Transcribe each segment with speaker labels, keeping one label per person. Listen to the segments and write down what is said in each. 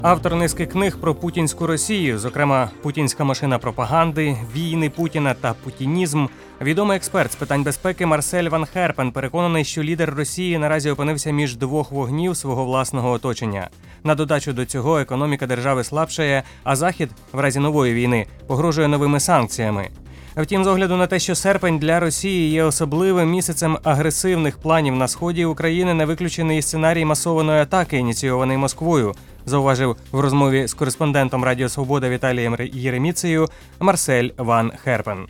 Speaker 1: Автор низки книг про путінську Росію, зокрема «Путінська машина пропаганди», «Війни Путіна» та «Путінізм», відомий експерт з питань безпеки Марсель Ван Херпен переконаний, що лідер Росії наразі опинився між двох вогнів свого власного оточення. На додачу до цього економіка держави слабшає, а Захід, в разі нової війни, погрожує новими санкціями. Втім, з огляду на те, що серпень для Росії є особливим місяцем агресивних планів на сході України, не виключений і сценарій масованої атаки, ініційований Москвою, зауважив в розмові з кореспондентом Радіо Свобода Віталієм Єреміцею Марсель Ван Херпен.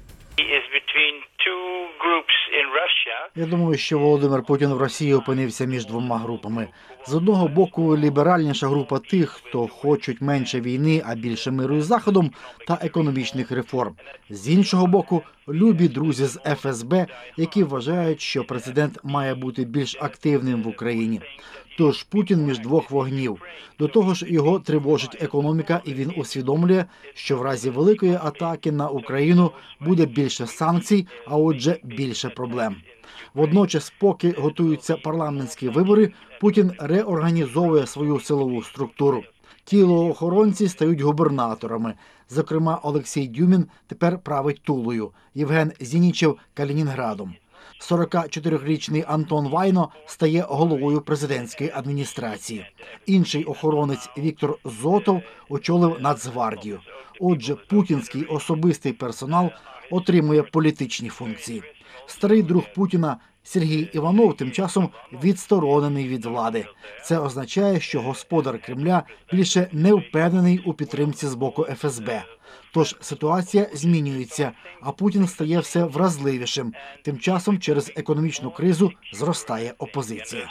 Speaker 2: Я думаю, що Володимир Путін в Росії опинився між двома групами. З одного боку, ліберальніша група тих, хто хочуть менше війни, а більше миру із Заходом та економічних реформ. З іншого боку, любі друзі з ФСБ, які вважають, що президент має бути більш активним в Україні. Тож Путін між двох вогнів. До того ж, його тривожить економіка, і він усвідомлює, що в разі великої атаки на Україну буде більше санкцій, а отже більше проблем. Водночас, поки готуються парламентські вибори, Путін реорганізовує свою силову структуру. Тілоохоронці стають губернаторами. Зокрема, Олексій Дюмін тепер править Тулою, Євген Зінічев – Калінінградом. 44-річний Антон Вайно стає головою президентської адміністрації. Інший охоронець Віктор Зотов очолив Нацгвардію. Отже, путінський особистий персонал отримує політичні функції. Старий друг Путіна Сергій Іванов тим часом відсторонений від влади. Це означає, що господар Кремля більше не впевнений у підтримці з боку ФСБ. Тож ситуація змінюється, а Путін стає все вразливішим. Тим часом через економічну кризу зростає опозиція.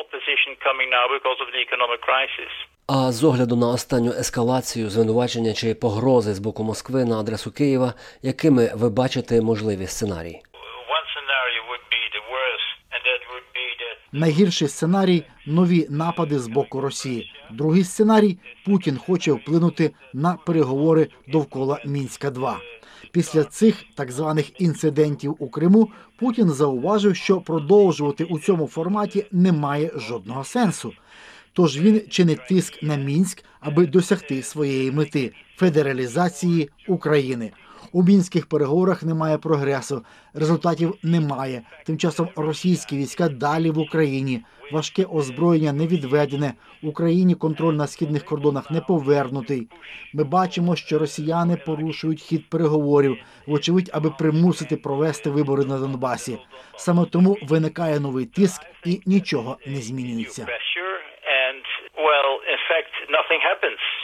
Speaker 3: А з огляду на останню ескалацію, звинувачення чи погрози з боку Москви на адресу Києва, якими ви бачите можливі сценарії?
Speaker 2: Найгірший сценарій – нові напади з боку Росії. Другий сценарій – Путін хоче вплинути на переговори довкола Мінська-2. Після цих так званих інцидентів у Криму Путін зауважив, що продовжувати у цьому форматі немає жодного сенсу. Тож він чинить тиск на Мінськ, аби досягти своєї мети – федералізації України. У мінських переговорах немає прогресу, результатів немає. Тим часом російські війська далі в Україні. Важке озброєння не відведене. Україні контроль на східних кордонах не повернутий. Ми бачимо, що росіяни порушують хід переговорів, вочевидь, аби примусити провести вибори на Донбасі. Саме тому виникає новий тиск і нічого не змінюється.